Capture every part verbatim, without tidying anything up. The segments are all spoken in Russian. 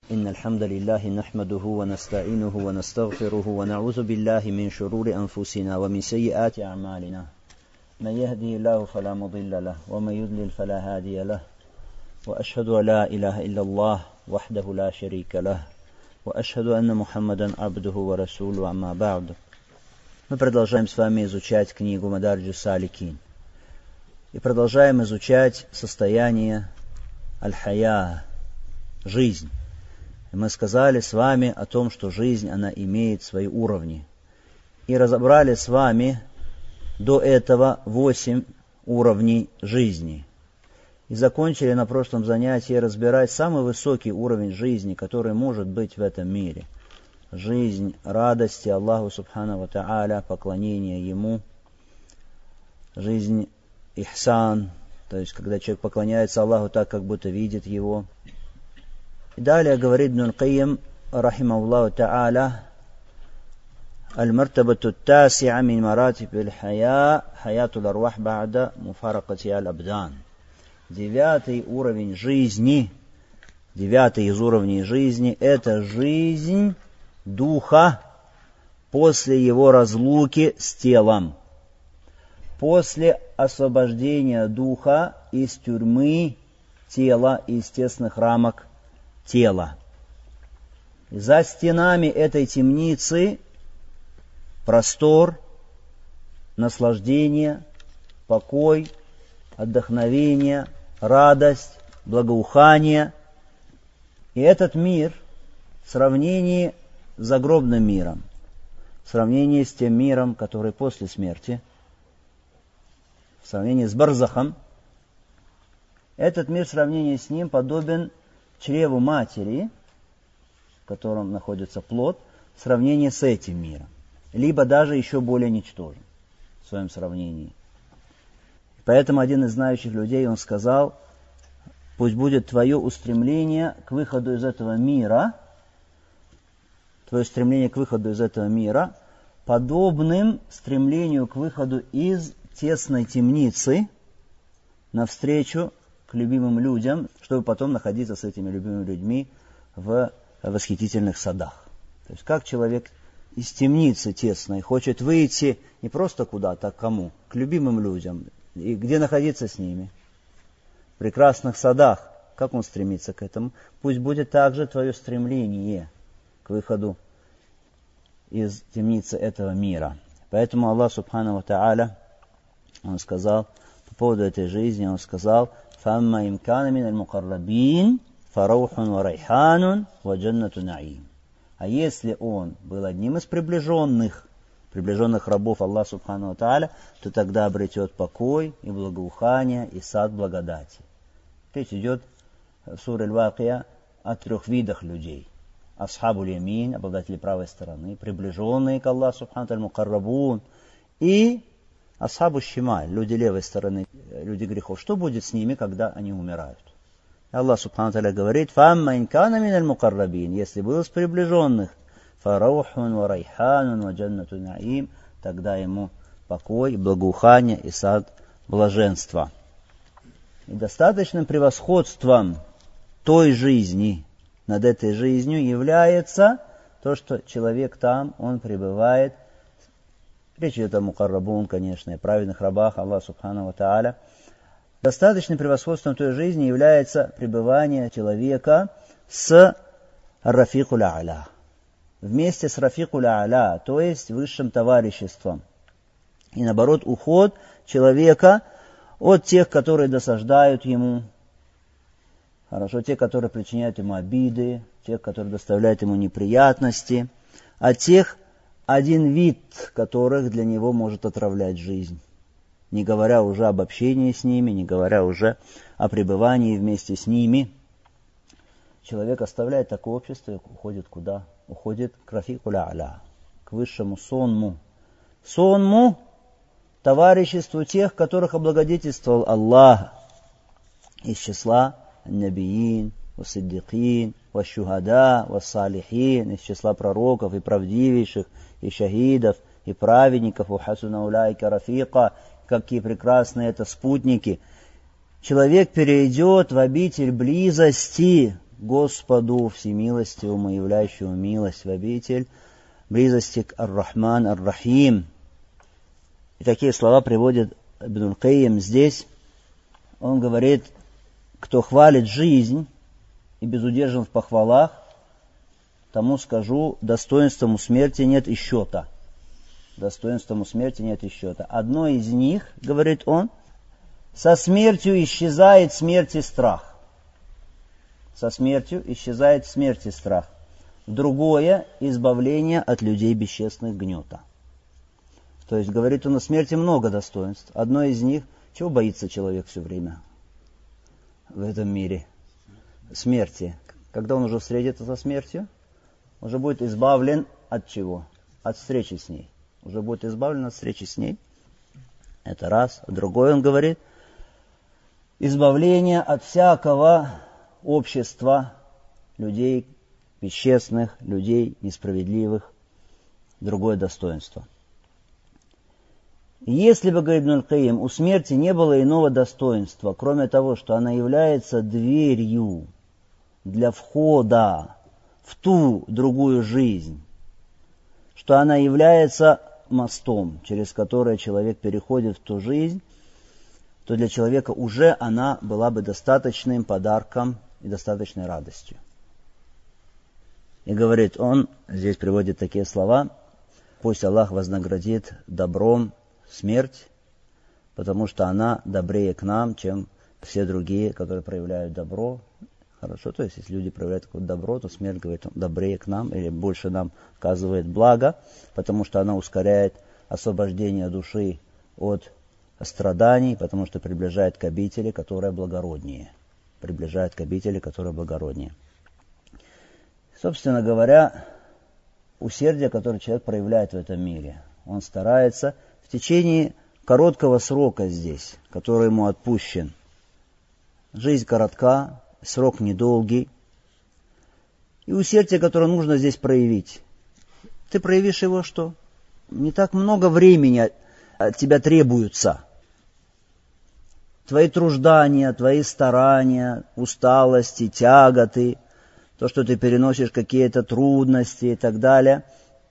إن الحمد لله نحمده ونستعينه ونستغفره ونعوذ بالله من شرور أنفسنا ومن سيئات أعمالنا من يهدي الله فلا مضل له ومن يضلل فلا هادي له وأشهد أن لا إله إلا الله وحده لا شريك له وأشهد أن محمدا عبده ورسوله أما بعد. Мы продолжаем с вами изучать книгу Мадарджус Саликин и продолжаем изучать состояние аль-хая, жизнь. И мы сказали с вами о том, что жизнь, она имеет свои уровни. И разобрали с вами до этого восемь уровней жизни. И закончили на прошлом занятии разбирать самый высокий уровень жизни, который может быть в этом мире. Жизнь радости Аллаху Субхану ва Тааля, поклонение Ему. Жизнь ихсан, то есть когда человек поклоняется Аллаху так, как будто видит Его. И далее говорит Ибн аль-Кайим, рахимахуллаху та'аля, аль-мартабату ат-таси'a мин маратиб аль-хая, хаятул арвах ба'да муфаракати аль-абдан. Девятый уровень жизни, девятый из уровней жизни, это жизнь духа после его разлуки с телом. После освобождения духа из тюрьмы тела, из тесных рамок тела. И за стенами этой темницы простор, наслаждение, покой, отдохновение, радость, благоухание. И этот мир в сравнении с загробным миром, в сравнении с тем миром, который после смерти, в сравнении с барзахом, этот мир в сравнении с ним подобен чреву матери, в котором находится плод, в сравнении с этим миром, либо даже еще более ничтожен в своем сравнении. Поэтому один из знающих людей, он сказал: пусть будет твое устремление к выходу из этого мира, твое стремление к выходу из этого мира, подобным стремлению к выходу из тесной темницы навстречу к любимым людям, чтобы потом находиться с этими любимыми людьми в восхитительных садах. То есть как человек из темницы тесной хочет выйти не просто куда-то, а к кому? К любимым людям. И где находиться с ними? В прекрасных садах. Как он стремится к этому? Пусть будет также твое стремление к выходу из темницы этого мира. Поэтому Аллах Субхану ва Тааля, Он сказал по поводу этой жизни, Он сказал: فَأَمَّا إِنْ كَانَ مِنَ الْمُقَرَّبِينَ فَرَوْحٌ وَرَيْحَانٌ وَجَنَّةُ نَعِيمٍ. А если он был одним из приближенных, приближенных рабов Аллаха Субхану ва Тааля, то тогда обретет покой и благоухание и сад благодати. Речь идет в суре Аль-Вакия о трех видах людей. Асхабу ль-ямин, обладатели правой стороны, приближенные к Аллаху Субхану ва Тааля, мукаррабун, и асхабу шималь, люди левой стороны, люди грехов. Что будет с ними, когда они умирают? Аллах Субхану ва Тааля говорит: «Фамма ин кана миналь мукаррабин», если был из приближенных, «фараухун ва райханун ва джаннату наим», тогда ему покой, благоухание и сад блаженства. И достаточным превосходством той жизни над этой жизнью является то, что человек там, он пребывает. Речь идет о мукаррабун, конечно, и праведных рабах Аллаха Субхану ва Тааля. Достаточным превосходством той жизни является пребывание человека с Рафикуль А'ля, вместе с Рафикуль А'ля, то есть высшим товариществом. И наоборот, уход человека от тех, которые досаждают ему, хорошо, те, которые причиняют ему обиды, тех, которые доставляют ему неприятности, от тех, один вид которых для него может отравлять жизнь. Не говоря уже об общении с ними, не говоря уже о пребывании вместе с ними. Человек оставляет такое общество и уходит куда? Уходит к Рафикуль А'ля, к высшему сонму. Сонму, товариществу тех, которых облагодетельствовал Аллах из числа набиин, вассиддикин, ващухада, вассалихин, из числа пророков и правдивейших, и шахидов, и праведников, ухасуна улайка рафика, какие прекрасные это спутники. Человек перейдет в обитель близости Господу Всемилостивому, являющему милость в обитель, близости к Ар-Рахман, Ар-Рахим. И такие слова приводит Ибн аль-Кайим здесь. Он говорит, кто хвалит жизнь и безудержен в похвалах, тому скажу, достоинством у смерти нет и счета. Достоинством у смерти нет и счета. Одно из них, говорит он, со смертью исчезает смерть и страх. Со смертью исчезает смерть и страх. Другое – избавление от людей бесчестных гнета. То есть, говорит он, о смерти много достоинств. Одно из них, чего боится человек все время в этом мире? Смерти. Когда он уже встретится со смертью, уже будет избавлен от чего? От встречи с ней. Уже будет избавлен от встречи с ней. Это раз. Другой, он говорит, избавление от всякого общества людей бесчестных, людей несправедливых. Другое достоинство. Если бы, говорит Ибн аль-Кайим, у смерти не было иного достоинства, кроме того, что она является дверью для входа в ту другую жизнь, что она является мостом, через который человек переходит в ту жизнь, то для человека уже она была бы достаточным подарком и достаточной радостью. И говорит он, здесь приводит такие слова, пусть Аллах вознаградит добром смерть, потому что она добрее к нам, чем все другие, которые проявляют добро. Хорошо, то есть если люди проявляют такое добро, то смерть, говорит, добрее к нам или больше нам оказывает благо, потому что она ускоряет освобождение души от страданий, потому что приближает к обители, которая благороднее. Приближает к обители, которая благороднее. Собственно говоря, усердие, которое человек проявляет в этом мире, он старается в течение короткого срока здесь, который ему отпущен. Жизнь коротка, срок недолгий. И усердие, которое нужно здесь проявить. Ты проявишь его что? Не так много времени от тебя требуется. Твои труждания, твои старания, усталости, тяготы, то, что ты переносишь какие-то трудности и так далее.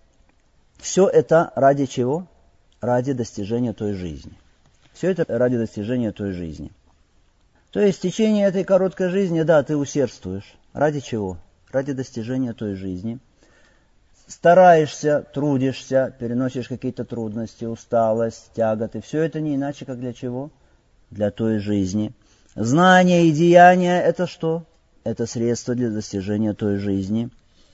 Все это ради чего? Ради достижения той жизни. Все это ради достижения той жизни. То есть в течение этой короткой жизни, да, ты усердствуешь. Ради чего? Ради достижения той жизни. Стараешься, трудишься, переносишь какие-то трудности, усталость, тяготы. Все это не иначе, как для чего? Для той жизни. Знания и деяния – это что? Это средство для достижения той жизни.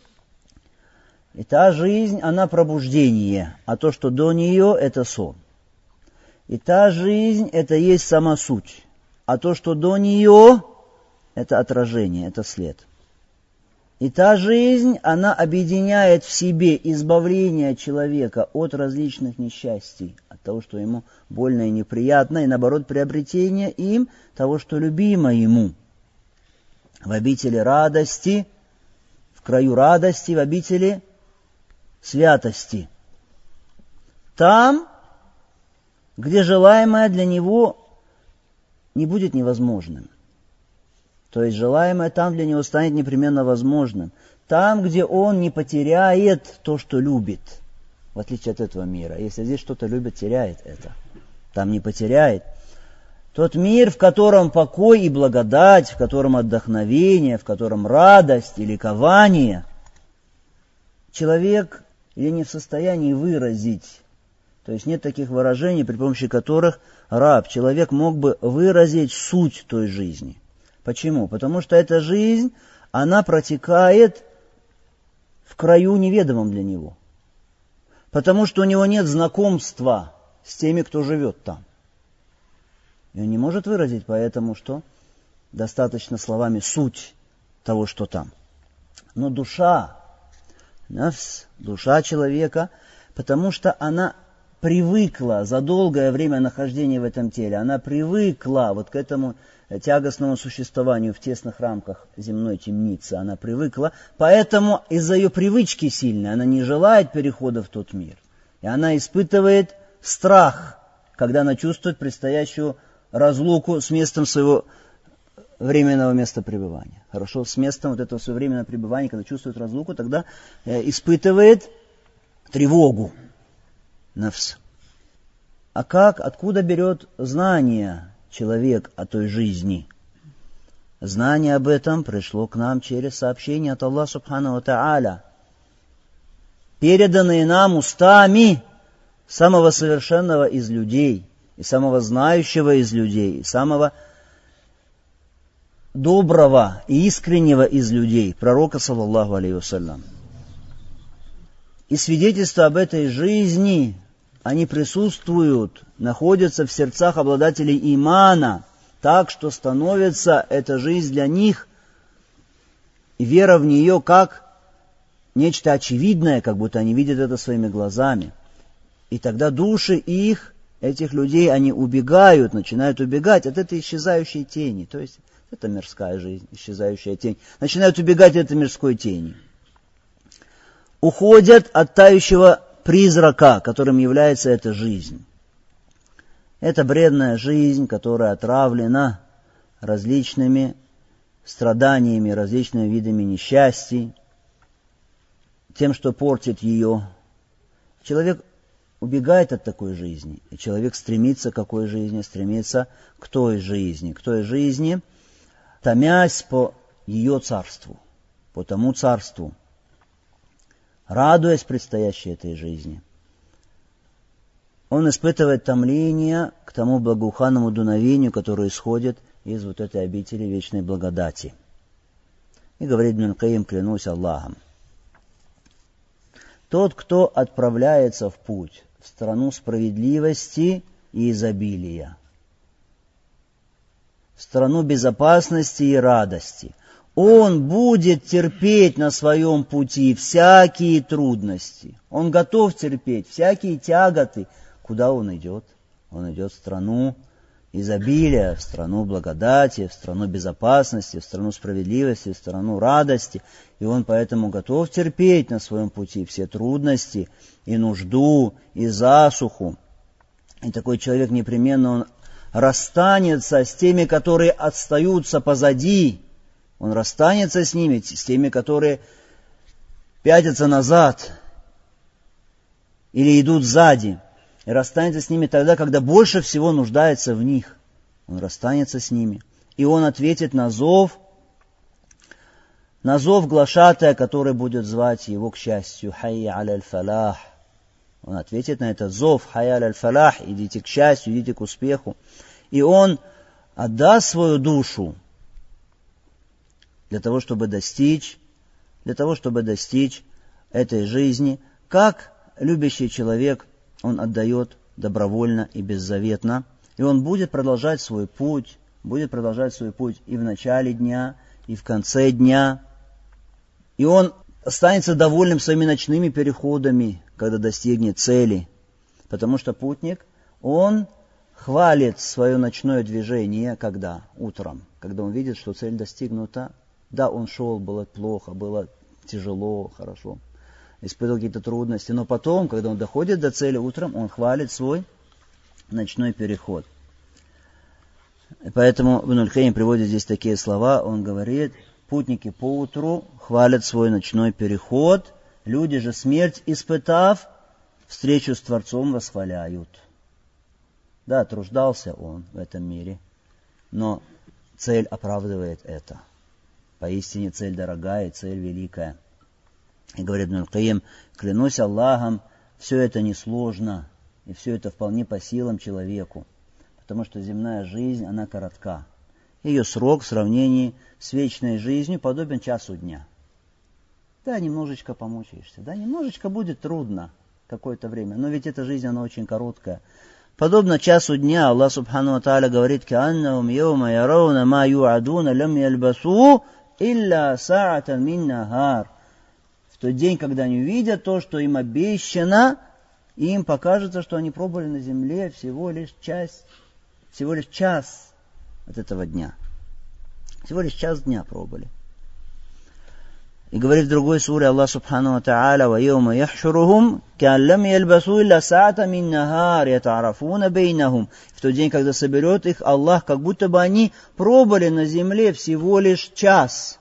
И та жизнь, она пробуждение, а то, что до нее, это сон. И та жизнь, это есть сама суть, а то, что до нее, это отражение, это след. И та жизнь, она объединяет в себе избавление человека от различных несчастий, от того, что ему больно и неприятно, и наоборот приобретение им того, что любимо ему. В обители радости, в краю радости, в обители святости. Там, где желаемое для него не будет невозможным. То есть желаемое там для него станет непременно возможным. Там, где он не потеряет то, что любит, в отличие от этого мира. Если здесь что-то любит, теряет это. Там не потеряет. Тот мир, в котором покой и благодать, в котором отдохновение, в котором радость и ликование, человек или не в состоянии выразить. То есть нет таких выражений, при помощи которых раб, человек мог бы выразить суть той жизни. Почему? Потому что эта жизнь, она протекает в краю неведомом для него. Потому что у него нет знакомства с теми, кто живет там. И он не может выразить, поэтому что? Достаточно словами суть того, что там. Но душа, нафс, душа человека, потому что она привыкла за долгое время нахождения в этом теле, она привыкла вот к этому тягостному существованию в тесных рамках земной темницы, она привыкла, поэтому из-за ее привычки сильной она не желает перехода в тот мир. И она испытывает страх, когда она чувствует предстоящую разлуку с местом своего временного места пребывания. Хорошо, с местом вот этого своего временного пребывания, когда чувствует разлуку, тогда э, испытывает тревогу. Нафс. А как, откуда берет знание человек о той жизни? Знание об этом пришло к нам через сообщение от Аллаха Субхану ва Тааля, переданные нам устами самого совершенного из людей, и самого знающего из людей, и самого доброго и искреннего из людей, пророка, саллаллаху алейхи вассалям. И свидетельства об этой жизни, они присутствуют, находятся в сердцах обладателей имана, так что становится эта жизнь для них, и вера в нее как нечто очевидное, как будто они видят это своими глазами. И тогда души их, этих людей, они убегают, начинают убегать от этой исчезающей тени. То есть это мирская жизнь, исчезающая тень. Начинают убегать от этой мирской тени. Уходят от тающего призрака, которым является эта жизнь. Это бредная жизнь, которая отравлена различными страданиями, различными видами несчастий, тем, что портит ее. Человек убегает от такой жизни, и человек стремится к какой жизни? Стремится к той жизни, к той жизни, томясь по ее царству, по тому царству, радуясь предстоящей этой жизни. Он испытывает томление к тому благоуханному дуновению, которое исходит из вот этой обители вечной благодати. И говорит Ибн Каим, клянусь Аллахом: тот, кто отправляется в путь, в страну справедливости и изобилия, в страну безопасности и радости, он будет терпеть на своем пути всякие трудности. Он готов терпеть всякие тяготы. Куда он идет? Он идет в страну изобилия, в страну благодати, в страну безопасности, в страну справедливости, в страну радости. И он поэтому готов терпеть на своем пути все трудности, и нужду, и засуху. И такой человек непременно он расстанется с теми, которые отстаются позади. Он расстанется с ними, с теми, которые пятятся назад или идут сзади. И расстанется с ними тогда, когда больше всего нуждается в них. Он расстанется с ними. И он ответит на зов, на зов глашатая, который будет звать его к счастью. Хайя аль-фалах. Он ответит на этот зов. Хайя аль-фалах. Идите к счастью, идите к успеху. И он отдаст свою душу для того, чтобы достичь, для того, чтобы достичь этой жизни, как любящий человек, он отдает добровольно и беззаветно, и он будет продолжать свой путь, будет продолжать свой путь и в начале дня, и в конце дня, и он останется довольным своими ночными переходами, когда достигнет цели, потому что путник, он хвалит свое ночное движение, когда? Утром, когда он видит, что цель достигнута. Да, он шел, было плохо, было тяжело, хорошо, испытывал какие-то трудности, но потом, когда он доходит до цели утром, он хвалит свой ночной переход. И поэтому Ибн аль-Каим приводит здесь такие слова, он говорит: путники поутру хвалят свой ночной переход, люди же, смерть испытав, встречу с Творцом восхваляют. Да, труждался он в этом мире, но цель оправдывает это. Поистине цель дорогая, цель великая. И говорит Ибн аль-Каим: клянусь Аллахом, все это несложно, и все это вполне по силам человеку, потому что земная жизнь, она коротка. Ее срок в сравнении с вечной жизнью подобен часу дня. Да, немножечко помучаешься, да, немножечко будет трудно какое-то время, но ведь эта жизнь, она очень короткая. Подобно часу дня, Аллах Субхану ва Тааля говорит: «Кааннахум йаума ярауна ма юадуна лам яльбасу илля саатан мин нахар». В тот день, когда они увидят то, что им обещано, им покажется, что они пробыли на земле всего лишь час, всего лишь час от этого дня. Всего лишь час дня пробыли. И говорит в другой суре Аллах Субхану ва Та'аля: «Ва йома яхшурухум кан лам ялбасу илля саата мин нахар ята'арафуна бейнахум». В тот день, когда соберет их Аллах, как будто бы они пробыли на земле всего лишь час.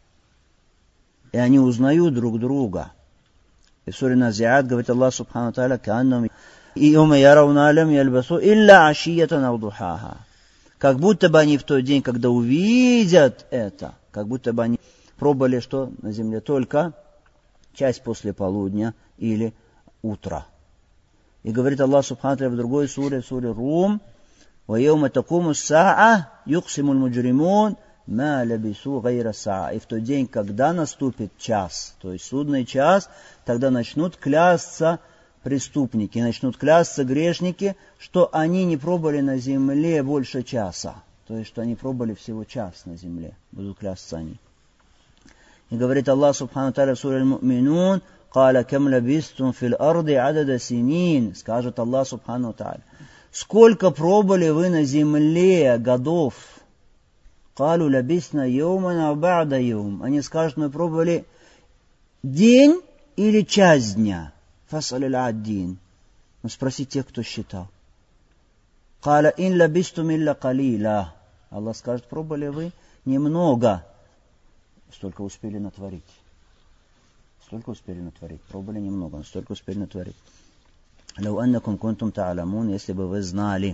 И они узнают друг друга. И в суре Назиат говорит Аллах Субхану ва Та'аля: «Кааннахум йома ярауна лам ялбасу илля ашиятан ау духаха». Как будто бы они в тот день, когда увидят это, как будто бы они пробовали, что на земле только часть после полудня или утра. И говорит Аллах Субхану ва Та'аля в другой суре, в суре Рум: «Ва йома такуму саа юксимул муджримун ма лабису гайра саа». И в тот день, когда наступит час, то есть судный час, тогда начнут клясться преступники, начнут клясться грешники, что они не пробовали на земле больше часа. То есть, что они пробовали всего час на земле. Будут клясться они. И говорит Аллах Субхану Тааля в суре Аль-Му'минун: «Каля кам лабистум фил арди адада синин». Скажет Аллах Субхану Тааля: сколько пробовали вы на земле годов? «Калу лабисна йоман ау ба'да йом». Они скажут: мы пробовали день или часть дня. «Фасалил аддин». Но спроси тех, кто считал. «Каля ин лабистум илля калила». Аллах скажет: пробовали вы немного. Столько успели натворить. Столько успели натворить. Пробовали немного, но столько успели натворить. «Лау аннакум кунтум та'аламун», если бы вы знали.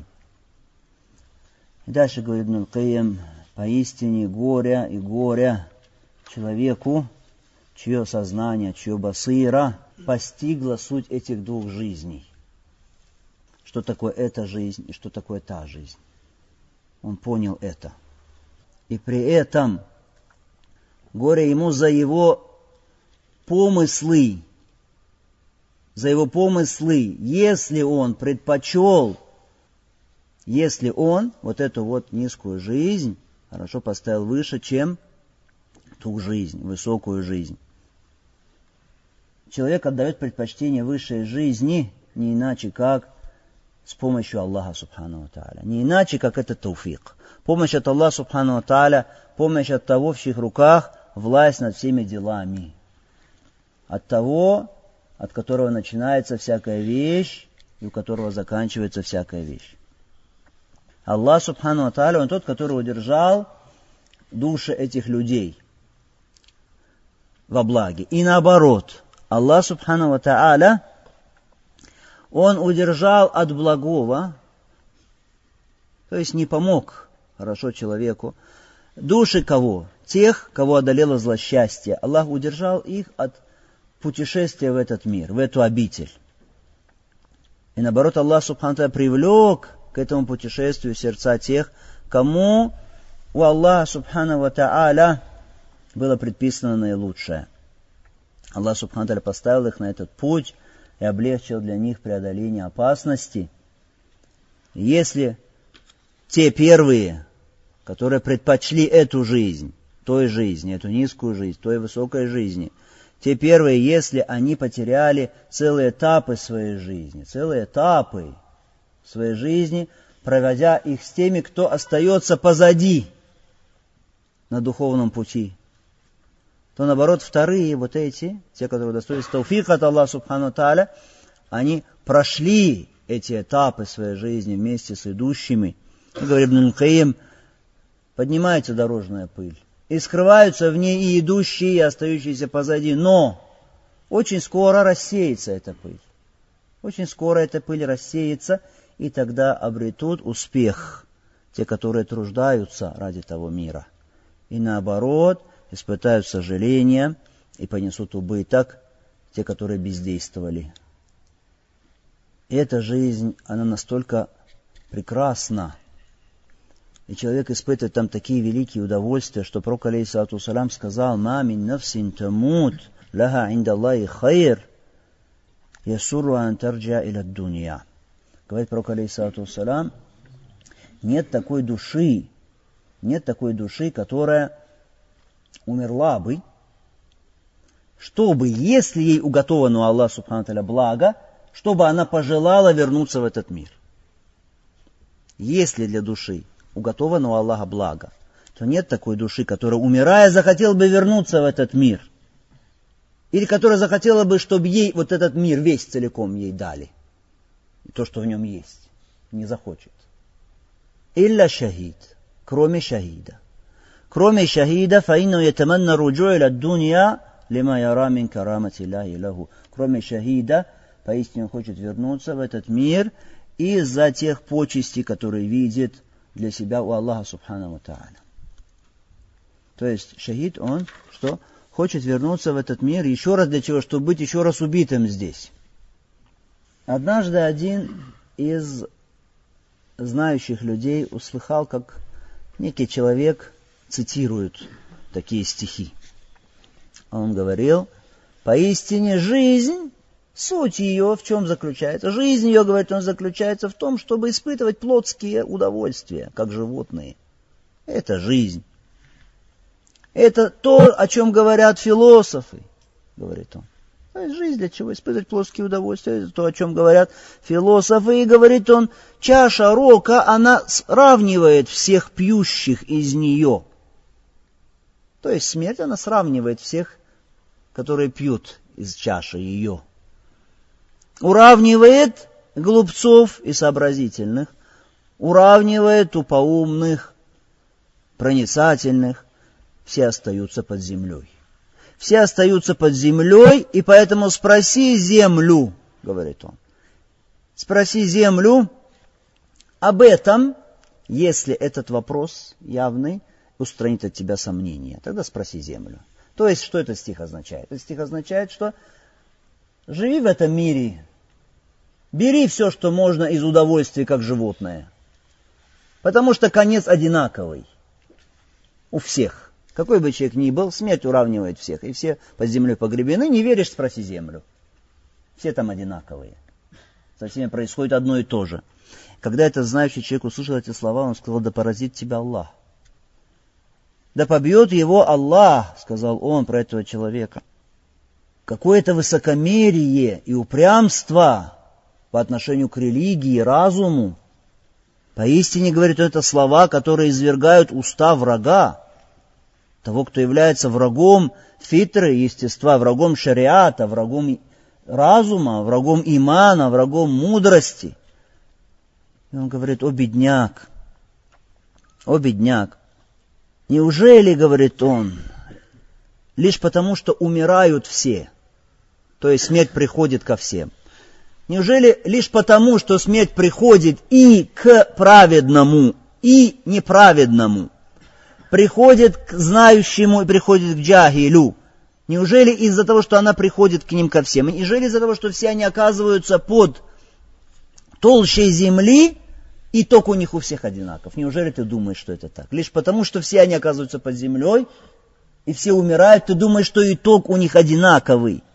И дальше говорит Ибн аль-Кайим: поистине горе и горе человеку, чье сознание, чье басира постигла суть этих двух жизней. Что такое эта жизнь и что такое та жизнь. Он понял это. И при этом горе ему за его помыслы, за его помыслы, если он предпочел, если он вот эту вот низкую жизнь хорошо поставил выше, чем ту жизнь, высокую жизнь. Человек отдает предпочтение высшей жизни не иначе, как с помощью Аллаха Субхану ва Тааля. Не иначе, как это тауфик. Помощь от Аллаха Субхану ва Тааля, помощь от того, в чьих руках власть над всеми делами. От того, от которого начинается всякая вещь, и у которого заканчивается всякая вещь. Аллах Субхану ва Тааля, Он тот, который удержал души этих людей во благе. И наоборот, Аллах Субхану ва Тааля, Он удержал от благого, то есть не помог хорошо человеку. Души кого? Тех, кого одолело злосчастье. Аллах удержал их от путешествия в этот мир, в эту обитель. И наоборот, Аллах Субхану ва Тааля привлек к этому путешествию сердца тех, кому у Аллаха Субхану ва Тааля было предписано наилучшее. Аллах Субхану ва Тааля поставил их на этот путь и облегчил для них преодоление опасности. Если те первые, которые предпочли эту жизнь, той жизни, эту низкую жизнь, той высокой жизни, те первые, если они потеряли целые этапы своей жизни, целые этапы своей жизни, проводя их с теми, кто остается позади на духовном пути, то, наоборот, вторые, вот эти, те, которые удостоились тауфика от Аллаха Субхану ва Тааля, они прошли эти этапы своей жизни вместе с идущими. И, говорит Ибн аль-Кайим, поднимается дорожная пыль, и скрываются в ней и идущие, и остающиеся позади, но очень скоро рассеется эта пыль. Очень скоро эта пыль рассеется, и тогда обретут успех те, которые труждаются ради того мира. И наоборот, испытают сожаление и понесут убыток те, которые бездействовали. И эта жизнь, она настолько прекрасна, и человек испытывает там такие великие удовольствия, что пророк алейхиссалату вассалям сказал: «Ма мин нафсин тамут лаха инда Аллахи хайр ясуру ан тарджа иля дунья». Говорит пророк алейхиссалату вассалям: нет такой души, нет такой души, которая умерла бы, чтобы, если ей уготовано у Аллаха Субхану ва Тааля благо, чтобы она пожелала вернуться в этот мир. Если для души уготовано у Аллаха благо, то нет такой души, которая, умирая, захотела бы вернуться в этот мир. или которая захотела бы, чтобы ей вот этот мир весь целиком ей дали. И то, что в нем есть, не захочет. Илля шахид, кроме шахида. Кроме шахида, фаинну ятаманна руджу иля дунья, лима яра мин карамати Аллахи лаху. Кроме шахида, поистине он хочет вернуться в этот мир из-за тех почестей, которые видит для себя у Аллаха субхану ва тааля. То есть шахид, он что? Хочет вернуться в этот мир еще раз для чего? Чтобы быть еще раз убитым здесь. Однажды один из знающих людей услыхал, как некий человек цитирует такие стихи. Он говорил: поистине жизнь, суть ее в чем заключается? Жизнь ее, говорит он, заключается в том, чтобы испытывать плотские удовольствия, как животные. Это жизнь. Это то, о чем говорят философы, говорит он. То есть жизнь для чего? Испытывать плотские удовольствия. Это то, о чем говорят философы. И говорит он, чаша рока, она сравнивает всех пьющих из нее. То есть смерть, она сравнивает всех, которые пьют из чаши ее. Уравнивает глупцов и сообразительных. Уравнивает тупоумных, проницательных. Все остаются под землей. Все остаются под землей, и поэтому спроси землю, говорит он. Спроси землю об этом, если этот вопрос явный устранит от тебя сомнения. Тогда спроси землю. То есть, что этот стих означает? Этот стих означает, что живи в этом мире, бери все, что можно из удовольствия, как животное. Потому что конец одинаковый у всех. Какой бы человек ни был, смерть уравнивает всех, и все под землей погребены. Не веришь, спроси землю. Все там одинаковые. Со всеми происходит одно и то же. Когда этот знающий человек услышал эти слова, он сказал: да поразит тебя Аллах. Да побьет его Аллах, сказал он про этого человека. Какое-то высокомерие и упрямство по отношению к религии, разуму. Поистине, говорит он, это слова, которые извергают уста врага. Того, кто является врагом фитры, естества, врагом шариата, врагом разума, врагом имана, врагом мудрости. И он говорит: о бедняк, о бедняк, неужели, говорит он, лишь потому, что умирают все, то есть смерть приходит ко всем, неужели лишь потому, что смерть приходит и к праведному, и неправедному, приходит к знающему и приходит к джахилю. Неужели из-за того, что она приходит к ним ко всем? Неужели из-за того, что все они оказываются под толщей земли, итог у них у всех одинаков? Неужели ты думаешь, что это так? Лишь потому, что все они оказываются под землей, и все умирают, ты думаешь, что итог у них одинаковый?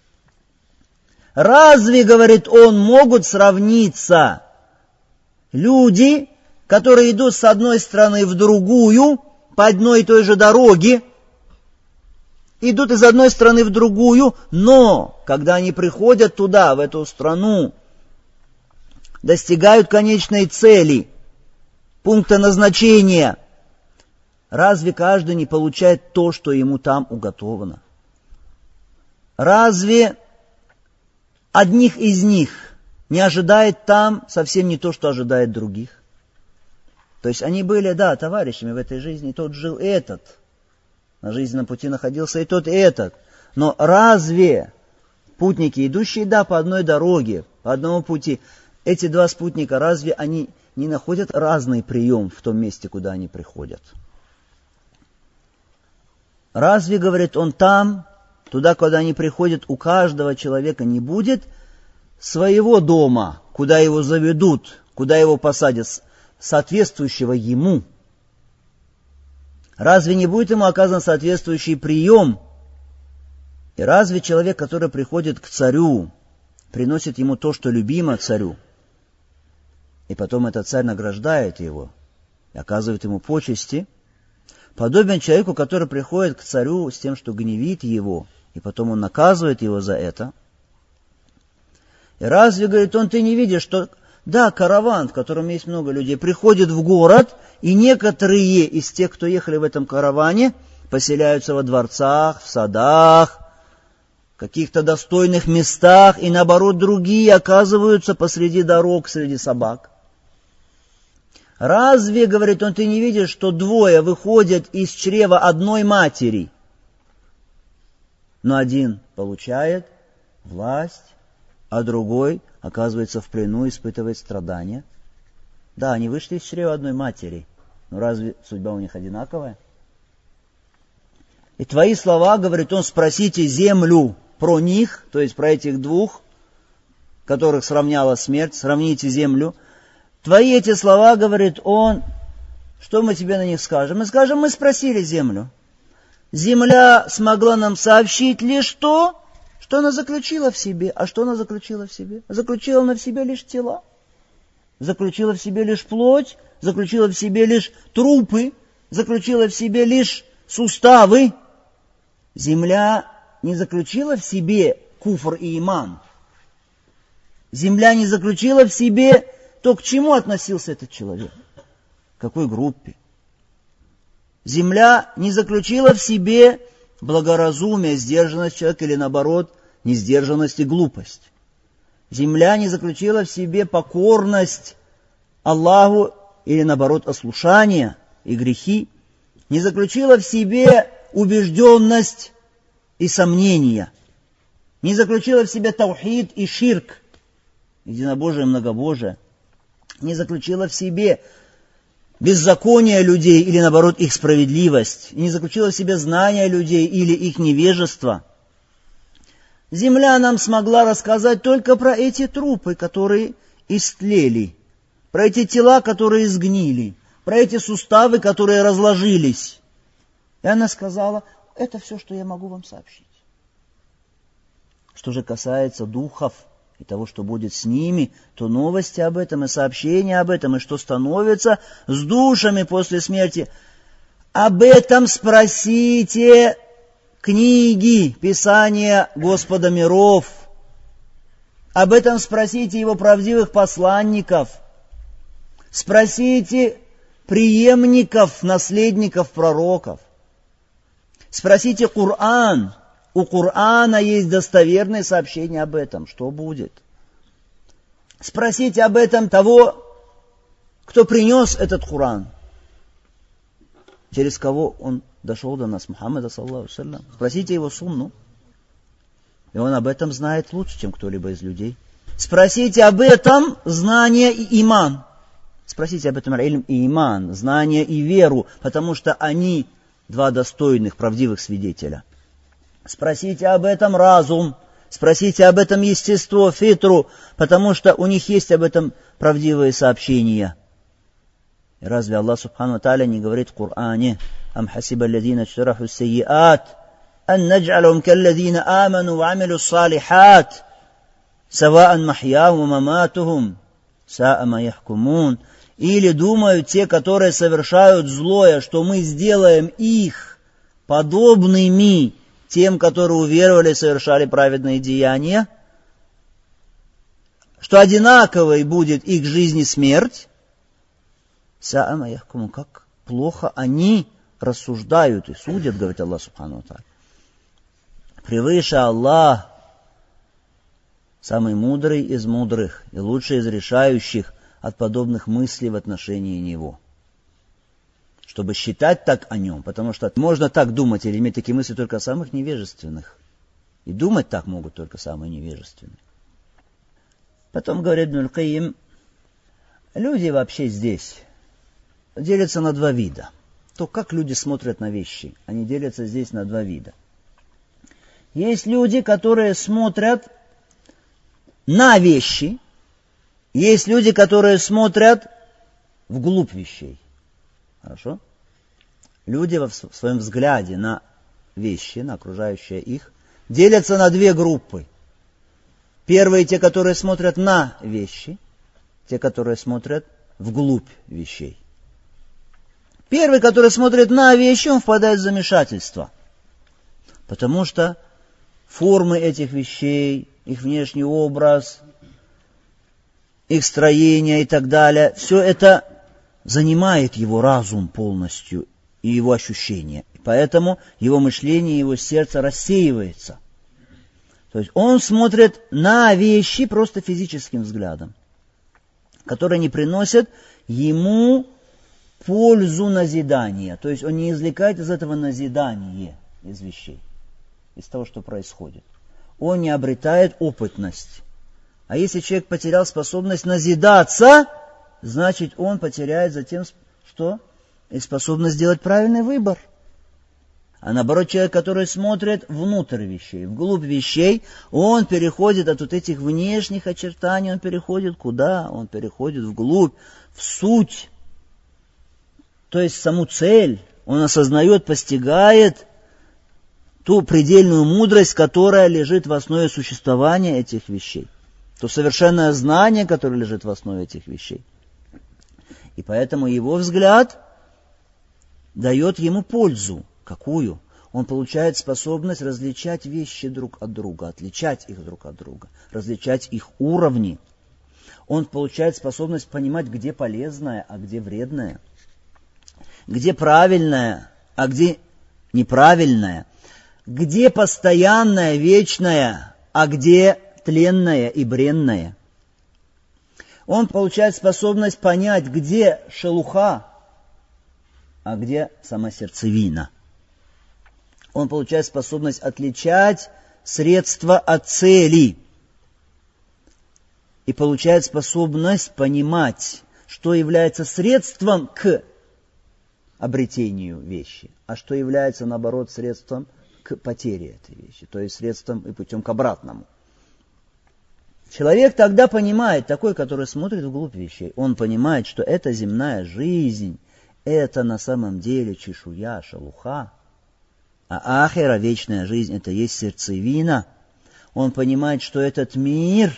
Разве, говорит он, могут сравниться люди, которые идут с одной стороны в другую, по одной и той же дороге, идут из одной страны в другую, но когда они приходят туда, в эту страну, достигают конечной цели, пункта назначения, разве каждый не получает то, что ему там уготовано? Разве одних из них не ожидает там совсем не то, что ожидает других? То есть они были, да, товарищами в этой жизни, тот жил и этот. На жизненном пути находился и тот, и этот. Но разве путники, идущие, да, по одной дороге, по одному пути, эти два спутника, разве они не находят разный прием в том месте, куда они приходят? Разве, говорит он, там, туда, куда они приходят, у каждого человека не будет своего дома, куда его заведут, куда его посадят, соответствующего ему? Разве не будет ему оказан соответствующий прием? И разве человек, который приходит к царю, приносит ему то, что любимо царю, и потом этот царь награждает его и оказывает ему почести, подобен человеку, который приходит к царю с тем, что гневит его, и потом он наказывает его за это? И разве, говорит он, ты не видишь, что, да, караван, в котором есть много людей, приходит в город, и некоторые из тех, кто ехали в этом караване, поселяются во дворцах, в садах, каких-то достойных местах, и наоборот другие оказываются посреди дорог, среди собак. Разве, говорит он, ты не видишь, что двое выходят из чрева одной матери, но один получает власть, а другой оказывается в плену, испытывает страдания? Да, они вышли из чрева одной матери, но разве судьба у них одинаковая? И твои слова, говорит он, спросите землю про них, то есть про этих двух, которых сравняла смерть, сравните землю. Твои эти слова, говорит он, что мы тебе на них скажем? Мы скажем, мы спросили землю. Земля смогла нам сообщить лишь то, что она заключила в себе. А что она заключила в себе? Заключила она в себе лишь тела. Заключила в себе лишь плоть, заключила в себе лишь трупы, заключила в себе лишь суставы. Земля не заключила в себе куфр и иман. Земля не заключила в себе то, к чему относился этот человек, к какой группе. Земля не заключила в себе благоразумие, сдержанность человека или, наоборот, несдержанность и глупость. Земля не заключила в себе покорность Аллаху или, наоборот, ослушание и грехи. Не заключила в себе убежденность и сомнения. Не заключила в себе таухид и ширк, единобожие и многобожие. Не заключила в себе беззаконие людей или, наоборот, их справедливость. Не заключила в себе знания людей или их невежество. Земля нам смогла рассказать только про эти трупы, которые истлели, про эти тела, которые сгнили, про эти суставы, которые разложились. И она сказала, это все, что я могу вам сообщить. Что же касается духов и того, что будет с ними, то новости об этом и сообщения об этом, и что становится с душами после смерти, об этом спросите книги, Писания Господа миров. Об этом спросите Его правдивых посланников. Спросите преемников, наследников пророков. Спросите Коран. У Корана есть достоверные сообщения об этом. Что будет? Спросите об этом того, кто принес этот Коран. Через кого он дошел до нас, Мухаммада, саллаллаху алейхи ва саллям. Спросите его сунну. И он об этом знает лучше, чем кто-либо из людей. Спросите об этом знание и иман. Спросите об этом ильм и иман, знание и веру, потому что они два достойных, правдивых свидетеля. Спросите об этом разум, спросите об этом естество, фитру, потому что у них есть об этом правдивые сообщения. И разве Аллах Субхану ва Тааля не говорит в Коране: «Ам хасиба алладина джтараху ас-сайиат, ан надж'алахум калладина аману ва амилу ас-салихат, саваан махьяхум ва маматухум, саа ма яхкумун». Или думают те, которые совершают злое, что мы сделаем их подобными тем, которые уверовали и совершали праведные деяния, что одинаковой будет их жизнь и смерть. Саа ма яхкумун, как плохо они рассуждают и судят, говорит Аллах Субхану ва Тааля. Превыше Аллах, самый мудрый из мудрых и лучший из решающих от подобных мыслей в отношении Него. Чтобы считать так о Нем, потому что можно так думать или иметь такие мысли только о самых невежественных. И думать так могут только самые невежественные. Потом, говорит Ибн аль-Кайим, люди вообще здесь делятся на два вида. То, как люди смотрят на вещи, они делятся здесь на два вида. Есть люди, которые смотрят на вещи, есть люди, которые смотрят вглубь вещей. Хорошо? Люди в своем взгляде на вещи, на окружающее их, делятся на две группы. Первые те, которые смотрят на вещи, те, которые смотрят вглубь вещей. Первый, который смотрит на вещи, он впадает в замешательство. Потому что формы этих вещей, их внешний образ, их строение и так далее, все это занимает его разум полностью и его ощущения. И поэтому его мышление, его сердце рассеивается. То есть он смотрит на вещи просто физическим взглядом, которые не приносят ему пользу назидания. То есть он не извлекает из этого назидание из вещей, из того, что происходит. Он не обретает опытность. А если человек потерял способность назидаться, значит он потеряет затем, что? И способность сделать правильный выбор. А наоборот, человек, который смотрит внутрь вещей, вглубь вещей, он переходит от вот этих внешних очертаний, он переходит куда? Он переходит вглубь, в суть. То есть саму цель. Он осознает, постигает ту предельную мудрость, которая лежит в основе существования этих вещей. То совершенное знание, которое лежит в основе этих вещей. И поэтому его взгляд дает ему пользу. Какую? Он получает способность различать вещи друг от друга, отличать их друг от друга, различать их уровни. Он получает способность понимать, где полезное, а где вредное, где правильное, а где неправильное, где постоянное, вечное, а где тленное и бренное. Он получает способность понять, где шелуха, а где сама сердцевина. Он получает способность отличать средства от цели. И получает способность понимать, что является средством к обретению вещи, а что является, наоборот, средством к потере этой вещи, то есть средством и путем к обратному. Человек тогда понимает, такой, который смотрит вглубь вещей, он понимает, что эта земная жизнь, это на самом деле чешуя, шелуха, а ахира, вечная жизнь, это есть сердцевина. Он понимает, что этот мир,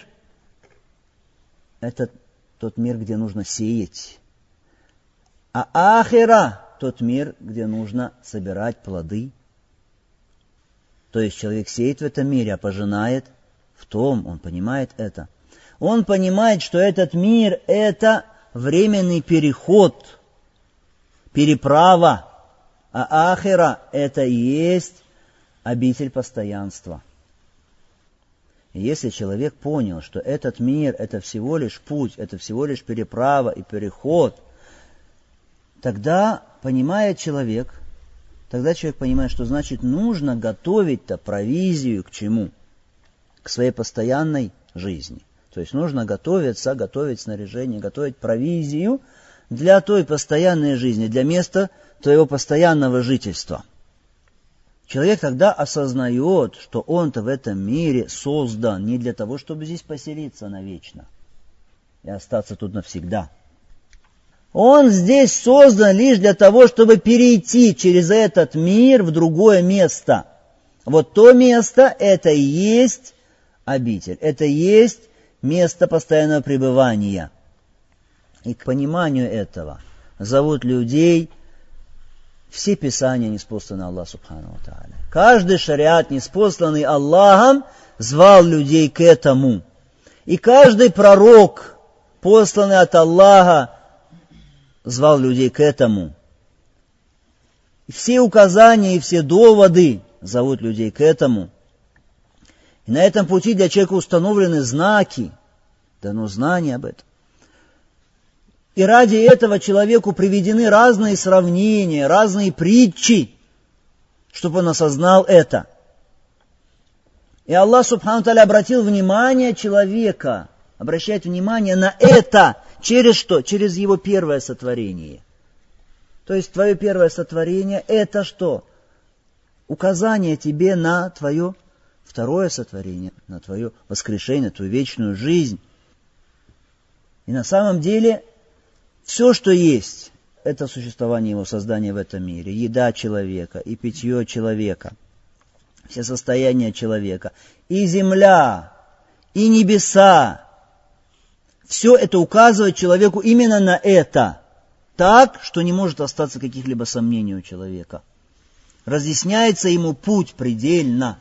это тот мир, где нужно сеять. А ахира, тот мир, где нужно собирать плоды. То есть человек сеет в этом мире, а пожинает в том, он понимает это. Он понимает, что этот мир – это временный переход, переправа. А ахира – это и есть обитель постоянства. И если человек понял, что этот мир – это всего лишь путь, это всего лишь переправа и переход, тогда понимает человек, тогда человек понимает, что значит нужно готовить-то провизию к чему? К своей постоянной жизни. То есть нужно готовиться, готовить снаряжение, готовить провизию для той постоянной жизни, для места твоего постоянного жительства. Человек тогда осознает, что он-то в этом мире создан не для того, чтобы здесь поселиться навечно и остаться тут навсегда. Он здесь создан лишь для того, чтобы перейти через этот мир в другое место. Вот то место, это и есть обитель, это и есть место постоянного пребывания. И к пониманию этого зовут людей все писания, ниспосланные Аллаху Субхану ва Тааля. Каждый шариат, ниспосланный Аллахом, звал людей к этому. И каждый пророк, посланный от Аллаха, звал людей к этому. И все указания и все доводы зовут людей к этому. И на этом пути для человека установлены знаки, дано знание об этом. И ради этого человеку приведены разные сравнения, разные притчи, чтобы он осознал это. И Аллах Субхану ва Тааля обратил внимание человека, обращает внимание на это, через что? Через его первое сотворение. То есть твое первое сотворение это что? Указание тебе на твое второе сотворение, на твое воскрешение, твою вечную жизнь. И на самом деле все, что есть, это существование его создания в этом мире. Еда человека и питье человека, все состояния человека, и земля, и небеса. Все это указывает человеку именно на это, так, что не может остаться каких-либо сомнений у человека. Разъясняется ему путь предельно.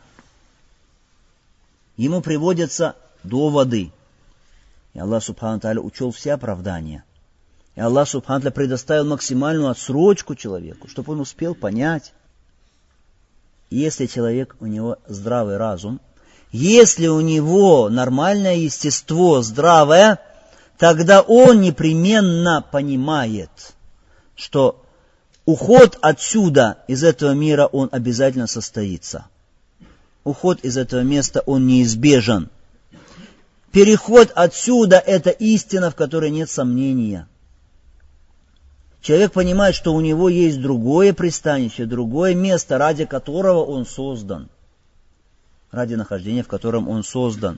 Ему приводятся доводы. И Аллах Субхану ва Тааля учел все оправдания. И Аллах Субхану ва Тааля предоставил максимальную отсрочку человеку, чтобы он успел понять. И если человек, у него здравый разум, Если у него нормальное естество, здравое, тогда он непременно понимает, что уход отсюда, из этого мира, он обязательно состоится. Уход из этого места, он неизбежен. Переход отсюда – это истина, в которой нет сомнения. Человек понимает, что у него есть другое пристанище, другое место, ради которого он создан. Ради нахождения, в котором он создан.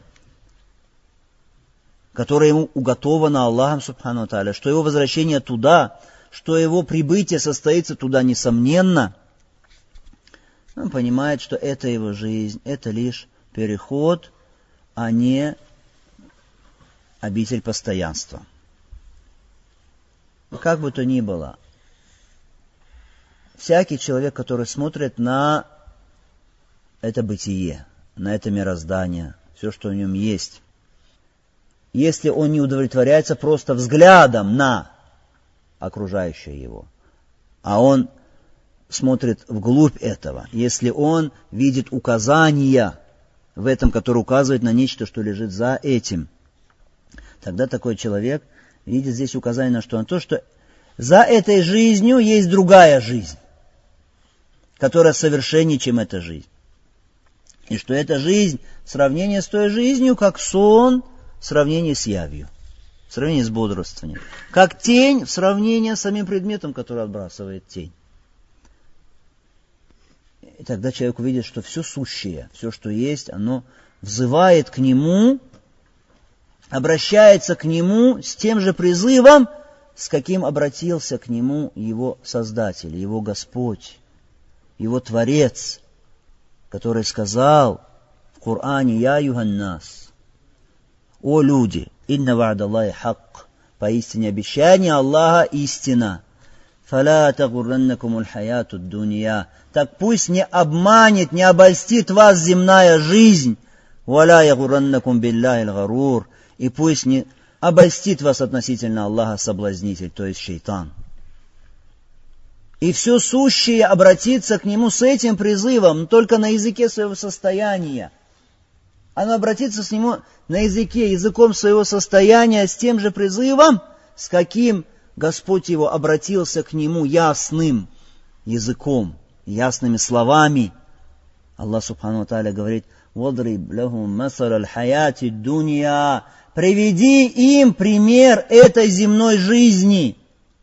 Которое ему уготовано Аллахом Субхану ва Тааля. Что его возвращение туда, что его прибытие состоится туда, несомненно. Он понимает, что это его жизнь, это лишь переход, а не обитель постоянства. Как бы то ни было, всякий человек, который смотрит на это бытие, на это мироздание, все, что в нем есть, если он не удовлетворяется просто взглядом на окружающее его, а он смотрит вглубь этого, если он видит указания в этом, которые указывают на нечто, что лежит за этим, тогда такой человек видит здесь указание на что? На то, что за этой жизнью есть другая жизнь, которая совершеннее, чем эта жизнь. И что эта жизнь, сравнение с той жизнью, как сон в сравнении с явью, в сравнении с бодрствованием. Как тень в сравнении с самим предметом, который отбрасывает тень. И тогда человек увидит, что все сущее, все, что есть, оно взывает к нему, обращается к нему с тем же призывом, с каким обратился к нему его Создатель, его Господь, его Творец, который сказал в Коране: «Я юханнас, о люди, инна ва'даллахи хак, поистине обещание Аллаха истина, фаля тагурраннакумуль хаятуд дунья, так пусть не обманет, не обольстит вас земная жизнь, валя ягурраннакум биллахил гарур, и пусть не обольстит вас относительно Аллаха соблазнитель, то есть шейтан». И все сущее обратится к нему с этим призывом, только на языке своего состояния. Оно обратится с нему на языке, языком своего состояния, с тем же призывом, с каким Господь его обратился к нему ясным языком, ясными словами. Аллах Субхану ва Тааля говорит: «Вадриб лахум масаль хаяти дунья», приведи им пример этой земной жизни.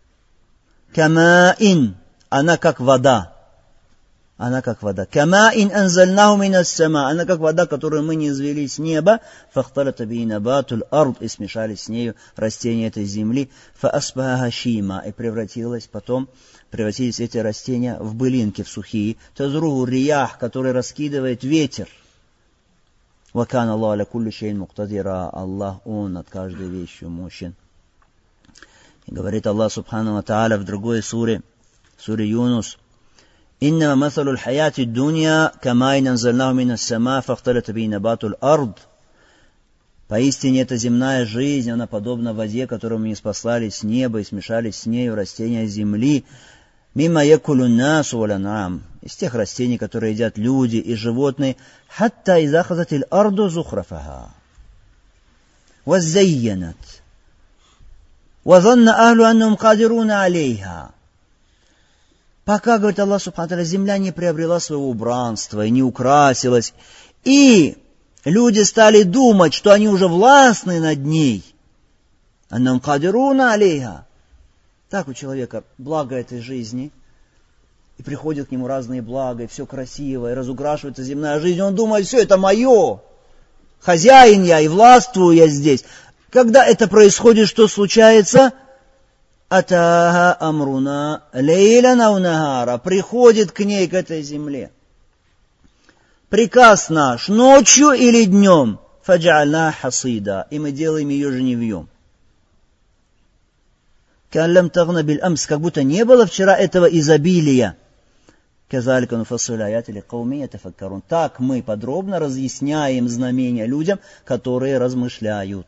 Камаин, она как вода. Она как вода. Камаин анзальнаху минас сама, она как вода, которую мы низвели с неба. Фахталата би набатуль ард, и смешались с нею растения этой земли. Фаасбаха хашима, и превратилась потом, превратились эти растения в былинки, в сухие. Тазругу риях, который раскидывает ветер. Вакан Аллах аля кулли шейн муктадира, Аллах, Он над каждой вещью мощен. И говорит Аллах Субхану ва Тааля в другой суре, суре Юнус: «Иннама масалуль хаяти дунья камайн анзальнаху минас сама фахталата би набатуль ард». Поистине эта земная жизнь, она подобна воде, которую мы ниспослали с неба и смешались с нею растения земли. Мимма якулю насу валя наам, из тех растений, которые едят люди и животные. Хатта иза хазатиль арду зухрафаха. Ваззайянат. Вазанна ахлю аннум кадируна алейха. Пока, говорит Аллах Субхану ва Тааля, земля не приобрела своего убранства и не украсилась, и люди стали думать, что они уже властны над ней. Аннум кадируна алейха. Так у человека благо этой жизни, и приходят к нему разные блага, и все красиво, и разукрашивается земная жизнь. Он думает: все это мое, хозяин я, и властвую я здесь. Когда это происходит, что случается? Атаха амруна лейла наунахара, приходит к ней, к этой земле приказ наш: ночью или днем, фаджальна хасида, и мы делаем ее жнивьем. Как будто не было вчера этого изобилия. Так мы подробно разъясняем знамения людям, которые размышляют.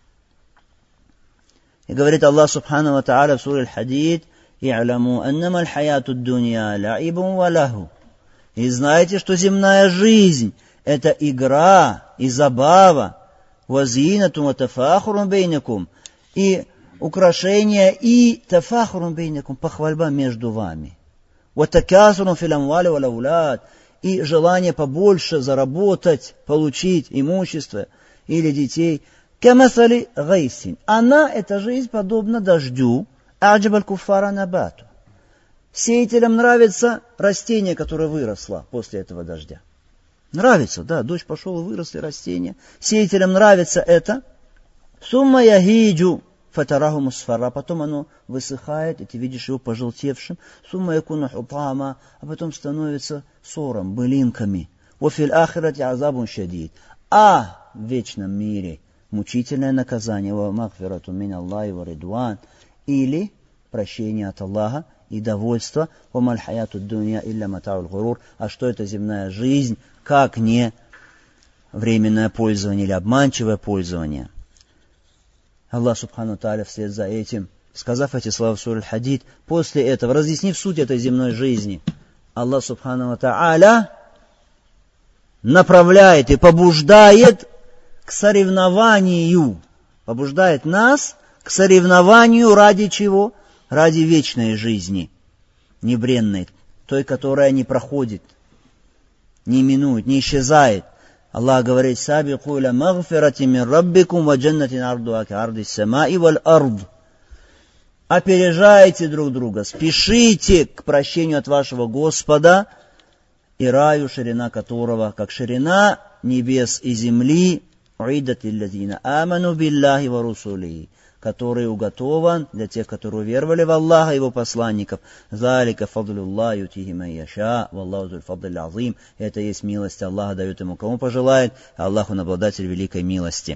И говорит Аллах Субхану ва Тааля в суре Аль-Хадид: «И'ламу аннама аль-хаяту д-дунья ла'ибун ва лаху». И знаете, что земная жизнь Это игра и забава. Вазинатум ва тафахурун бейнакум. И украшение и тафахурун бейнакум, похвальба между вами. Ва такасурун фил амвали вал аулад. И желание побольше заработать, получить имущество или детей. Камасали гайсин. Она, эта жизнь, подобна дождю. Аджабаль куфара набату. Сеятелям нравится растение, которое выросло после этого дождя. Нравится, да, дождь пошел и выросли растения. Сеятелям нравится это. Сумма ягиджу фатараху мусфара. Потом оно высыхает, и ты видишь его пожелтевшим. Сумма якуну хутама. А потом становится сором, былинками. Вафиль ахирати азабун шадид. А в вечном мире мучительное наказание. Ва магфирату мин Аллахи ва ридван. Или прощение от Аллаха и довольство. Ва хаяту дунья илля матаул гурур. А что это земная жизнь, как не временное пользование или обманчивое пользование. Аллах субхану тааля вслед за этим, сказав эти слова в суре Аль-Хадид, после этого, разъяснив суть этой земной жизни, Аллах субхану тааля направляет и побуждает к соревнованию, побуждает нас к соревнованию ради чего? Ради вечной жизни, небренной, той, которая не проходит, не минует, не исчезает. Аллах говорит: «Сабику иля магфирати мин раббикум ва джаннатин ардуа ка арди самаи валь ард». Опережайте друг друга, спешите к прощению от вашего Господа и раю, ширина которого, как ширина небес и земли, уиддат лиллазина аману биллахи ва русулихи, который уготован для тех, которые уверовали в Аллаха и Его посланников. «Залика фадлуллах ютихи ман яша, валлаху зуль фадлил азим». Это есть милость Аллаха, дает ему кому пожелает, а Аллах он обладатель великой милости.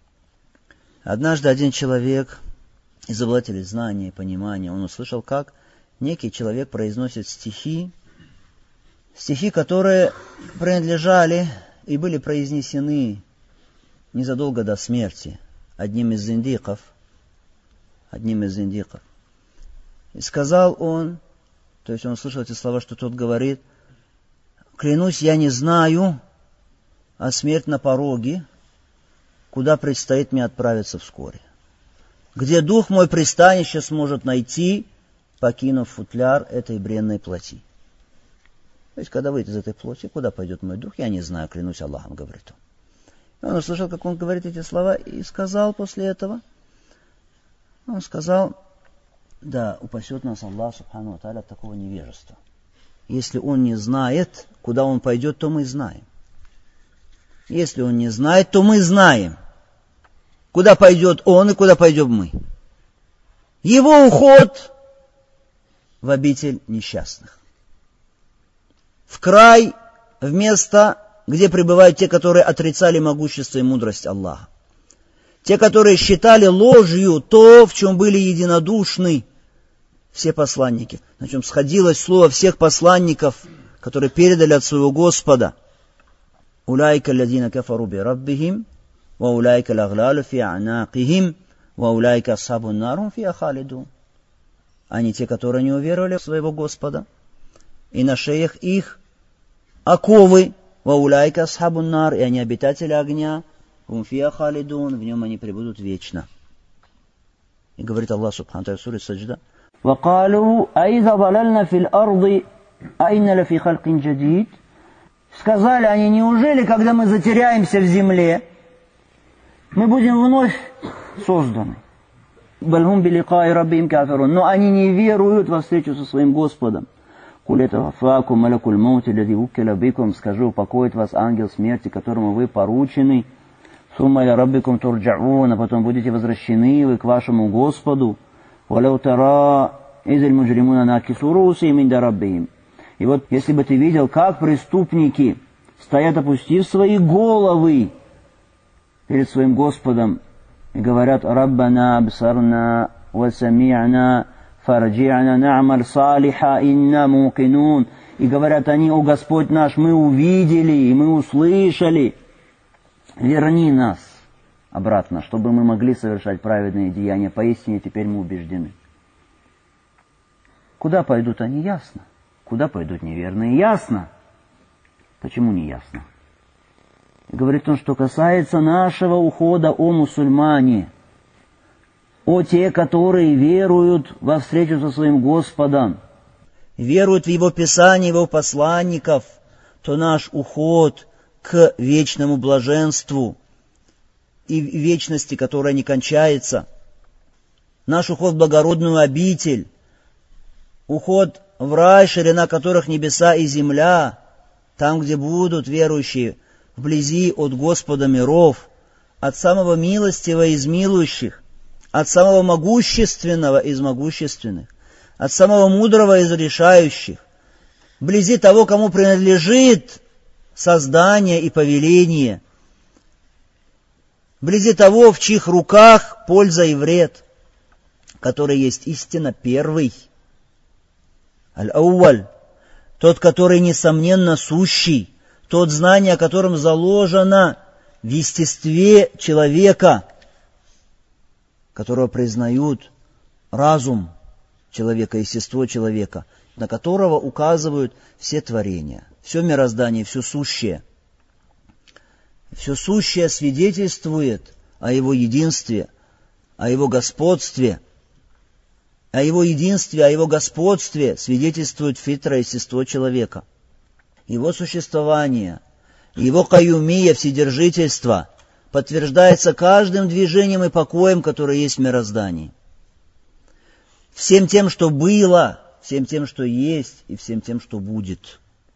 Однажды один человек, из обладателей знания и понимания, он услышал, как некий человек произносит стихи, стихи, которые принадлежали и были произнесены незадолго до смерти одним из зиндиков, одним из индиков. И сказал он, то есть он услышал эти слова, что тот говорит: «Клянусь, я не знаю, а смерть на пороге, куда предстоит мне отправиться вскоре, где дух мой пристанище сможет найти, покинув футляр этой бренной плоти». То есть, когда выйдет из этой плоти, куда пойдет мой дух, я не знаю, клянусь Аллахом, говорит он. И он услышал, как он говорит эти слова, и сказал после этого, он сказал: да, упасет нас Аллах субхану ва тааля от такого невежества. Если он не знает, куда он пойдет, то мы знаем. Если он не знает, то мы знаем, куда пойдет он и куда пойдем мы. Его уход в обитель несчастных, в край, в место, где пребывают те, которые отрицали могущество и мудрость Аллаха. Те, которые считали ложью то, в чем были единодушны все посланники, на чем сходилось слово всех посланников, которые передали от своего Господа. «Улайка лядина кафару би раббихим, ва улайка лаглалу фи а'накихим, ва улайка асхабун нарум фи ахалиду». Они те, которые не уверовали в своего Господа, и на шеях их оковы, ва улайка асхабун нар, и они обитатели огня, фия халидун, в нем они пребудут вечно. И говорит Аллах субхану ва тааля в суре Саджда: «Вакалу аиза далальна фил арди, айна ла фи халкин джадид». Сказали они: неужели, когда мы затеряемся в земле, мы будем вновь созданы? Бальхум биликай раббихим кафирун. Но они не веруют во встречу со своим Господом. Куль таwaффакум малакуль маут аллади вуккила бикум. Скажи, упокоит вас ангел смерти, которому вы поручены. Сумма иля раббикум турджаун, а потом будете возвращены вы к вашему Господу. Валяу тара изиль муджримуна накису русихим инда раббихим. И вот, если бы ты видел, как преступники стоят, опустив свои головы перед своим Господом, и говорят: «Раббана абсарна ва сами'на фарджи'на на'маль салиха инна мукинун». И говорят они: «О Господь наш, мы увидели и мы услышали, верни нас обратно, чтобы мы могли совершать праведные деяния. Поистине теперь мы убеждены». Куда пойдут они, ясно. Куда пойдут неверные, ясно. Почему не ясно? И говорит он, что касается нашего ухода, о мусульмане, о те, которые веруют во встречу со своим Господом, веруют в Его Писание, Его посланников, то наш уход к вечному блаженству и вечности, которая не кончается, наш уход в благородную обитель, уход в рай, ширина которых небеса и земля, там, где будут верующие вблизи от Господа миров, от самого милостивого из милующих, от самого могущественного из могущественных, от самого мудрого из решающих, вблизи того, кому принадлежит создание и повеление, вблизи того, в чьих руках польза и вред, который есть истинно первый, аль-ауаль, тот, который несомненно сущий, тот, знание о котором заложено в естестве человека, которого признают разум человека, естество человека, на которого указывают все творения, все мироздание, все сущее. Все сущее свидетельствует о Его единстве, о Его господстве. О Его единстве, о Его господстве свидетельствует фитра, естество человека. Его существование, Его каюмия, вседержительство подтверждается каждым движением и покоем, который есть в мироздании. Всем тем, что было, всем тем, что есть, и всем тем, что будет.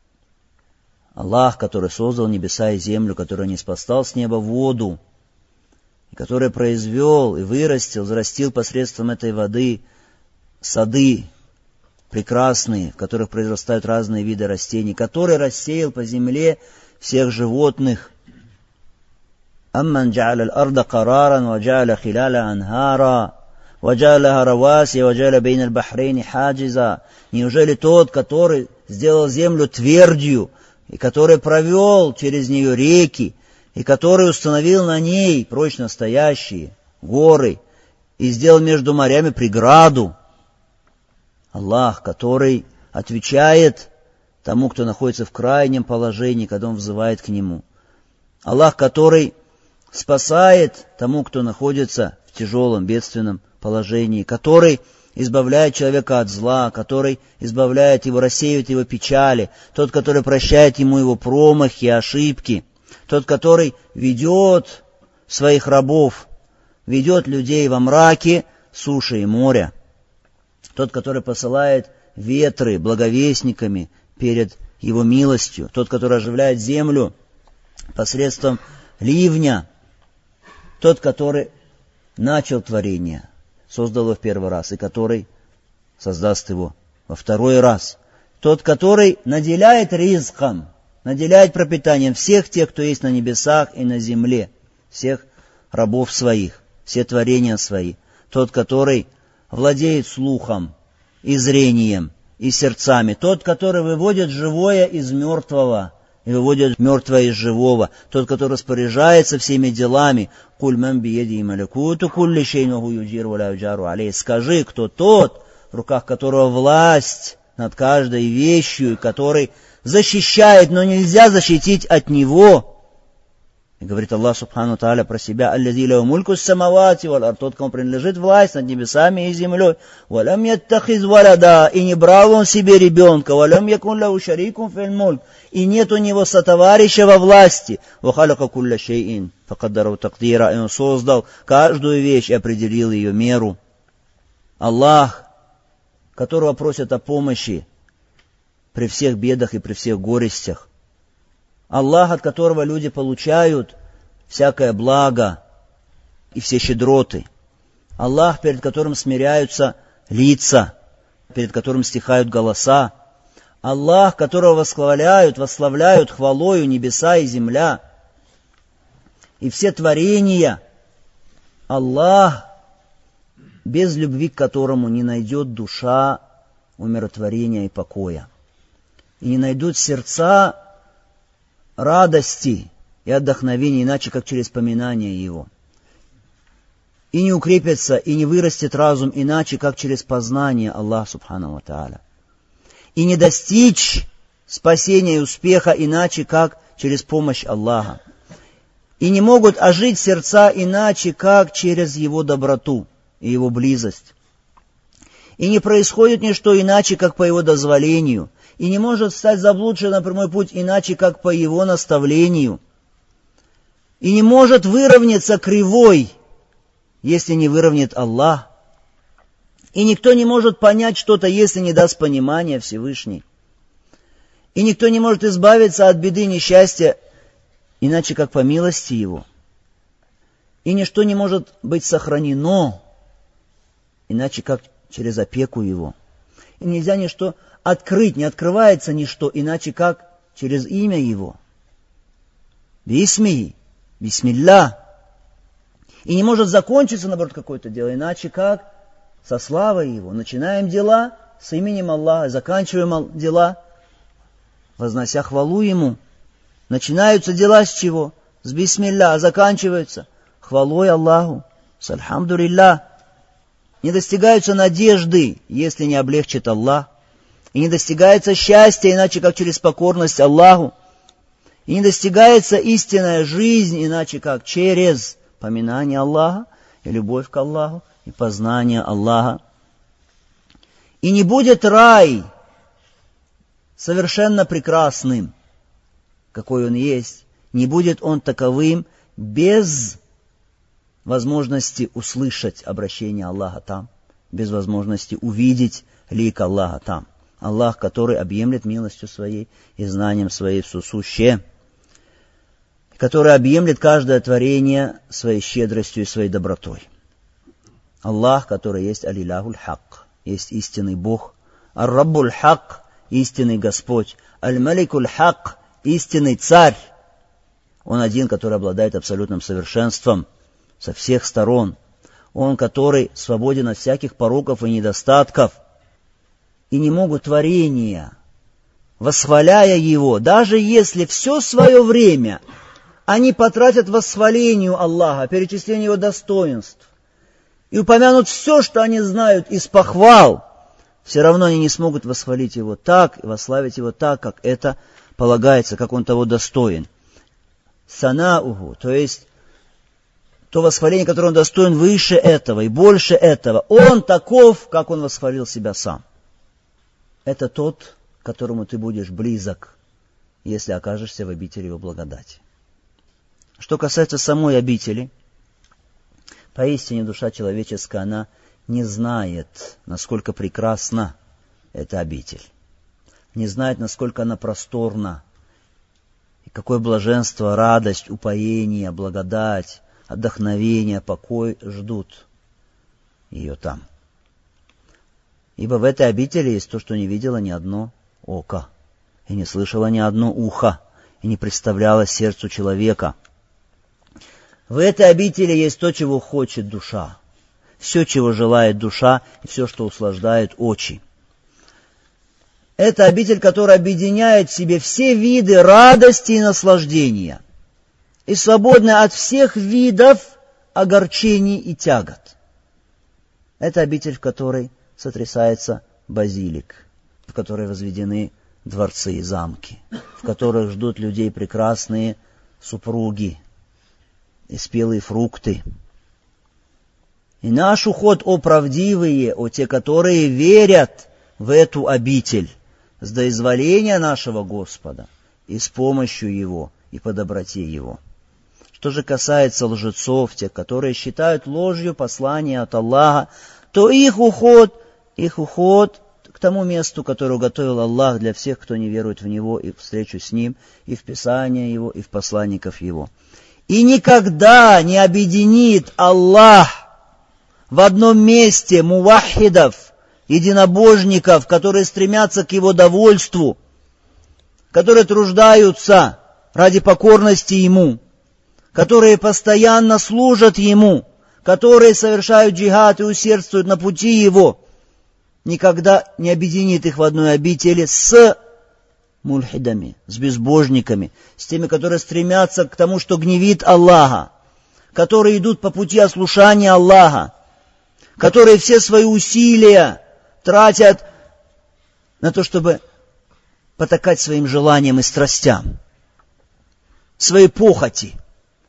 Аллах, который создал небеса и землю, который ниспослал с неба воду, и который произвел и вырастил, взрастил посредством этой воды сады прекрасные, в которых произрастают разные виды растений, который рассеял по земле всех животных. «Амман джа'аля аль-арда караран, ва джа'аля хиляля анхара, ва джа'аля хараваси, ва джа'аля бейн аль-бахрейни хаджиза». Неужели тот, который сделал землю твердью, и который провел через нее реки, и который установил на ней прочно стоящие горы, и сделал между морями преграду? Аллах, который отвечает тому, кто находится в крайнем положении, когда он взывает к Нему. Аллах, который спасает тому, кто находится в тяжелом, бедственном положении, который избавляет человека от зла, который избавляет его, рассеивает его печали, тот, который прощает ему его промахи, ошибки, тот, который ведет своих рабов, ведет людей во мраке суши и моря, тот, который посылает ветры благовестниками перед его милостью, тот, который оживляет землю посредством ливня, тот, который начал творение, создал его в первый раз, и который создаст его во второй раз. Тот, который наделяет ризком, наделяет пропитанием всех тех, кто есть на небесах и на земле, всех рабов своих, все творения свои. Тот, который владеет слухом и зрением, и сердцами. Тот, который выводит живое из мертвого, и выводит мертвое из живого. Тот, который распоряжается всеми делами. Скажи, кто тот, в руках которого власть над каждой вещью, который защищает, но нельзя защитить от него. И говорит Аллах Субхану Тааля про себя: «Аллази лаху мульку ссамавати валь ард», тот, кому принадлежит власть над небесами и землей. «Валям яттахиз валада», и не брал он себе ребенка. «Валям якун лаху шарикун фил мульк», и нет у него сотоварища во власти. «Ва халака кулля шейин факаддараху тaqдира», и он создал каждую вещь и определил ее меру. Аллах, которого просят о помощи при всех бедах и при всех горестях. Аллах, от которого люди получают всякое благо и все щедроты. Аллах, перед которым смиряются лица, перед которым стихают голоса. Аллах, которого восхваляют, восславляют хвалою небеса и земля. И все творения. Аллах, без любви к которому не найдет душа умиротворения и покоя. И не найдут сердца радости и отдохновения, иначе как через поминание Его. И не укрепится, и не вырастет разум, иначе как через познание Аллаха Субхану ва Тааля. И не достичь спасения и успеха, иначе как через помощь Аллаха. и не могут ожить сердца иначе, как через его доброту и его близость. И не происходит ничто иначе, как по его дозволению, и не может стать заблудшим на прямой путь иначе, как по его наставлению, и не может выровняться кривой, если не выровняет Аллах, и никто не может понять что-то, если не даст понимания Всевышний, и никто не может избавиться от беды и несчастья, иначе как по милости Его, и ничто не может быть сохранено, иначе как через опеку Его, и нельзя ничто открыть, не открывается ничто, иначе как через имя Его. Бисмихи, бисмилля. И не может закончиться, наоборот, какое-то дело, иначе как со славой Его. Начинаем дела с именем Аллаха, заканчиваем дела, вознося хвалу Ему. Начинаются дела с чего? С бисмилля, а заканчиваются хвалой Аллаху. Сальхамдулилля. Не достигаются надежды, если не облегчит Аллах. И не достигается счастья, иначе как через покорность Аллаху. И не достигается истинная жизнь, иначе как через поминание Аллаха и любовь к Аллаху и познание Аллаха. И не будет рай совершенно прекрасным, какой он есть. Не будет он таковым без возможности услышать обращение Аллаха там, без возможности увидеть лик Аллаха там. Аллах, который объемлет милостью Своей и знанием Своей все сущее, который объемлет каждое творение Своей щедростью и Своей добротой. Аллах, который есть Алилахуль Хак, есть истинный Бог, Ар-Раббуль Хак, истинный Господь, Аль-Маликуль Хак, истинный Царь. Он один, который обладает абсолютным совершенством со всех сторон. Он, который свободен от всяких пороков и недостатков. И не могут творения, восхваляя Его, даже если все свое время они потратят восхвалению Аллаха, перечислению Его достоинств, и упомянут все, что они знают из похвал, все равно они не смогут восхвалить Его так и восславить Его так, как это полагается, как Он того достоин. Санауху, то есть то восхваление, которое Он достоин выше этого и больше этого. Он таков, как Он восхвалил себя сам. Это тот, к которому ты будешь близок, если окажешься в обители Его благодати. Что касается самой обители, поистине душа человеческая, она не знает, насколько прекрасна эта обитель. Не знает, насколько она просторна, и какое блаженство, радость, упоение, благодать, отдохновение, покой ждут ее там. Ибо в этой обители есть то, что не видело ни одно око, и не слышало ни одно ухо, и не представляло сердцу человека. В этой обители есть то, чего хочет душа, все, чего желает душа, и все, что услаждает очи. Это обитель, которая объединяет в себе все виды радости и наслаждения, и свободна от всех видов огорчений и тягот. Это обитель, в которой сотрясается базилик, в которой возведены дворцы и замки, в которых ждут людей прекрасные супруги и спелые фрукты. И наш уход, о правдивые, о те, которые верят в эту обитель, с доизволения нашего Господа и с помощью Его и по доброте Его. Что же касается лжецов, тех, которые считают ложью послание от Аллаха, то их уход, их уход к тому месту, которое уготовил Аллах для всех, кто не верует в Него и в встречу с Ним, и в Писание Его, и в посланников Его. И никогда не объединит Аллах в одном месте мувахидов, единобожников, которые стремятся к Его довольству, которые труждаются ради покорности Ему, которые постоянно служат Ему, которые совершают джихад и усердствуют на пути Его, никогда не объединит их в одной обители с мульхидами, с безбожниками, с теми, которые стремятся к тому, что гневит Аллаха, которые идут по пути ослушания Аллаха, которые все свои усилия тратят на то, чтобы потакать своим желаниям и страстям, своей похоти,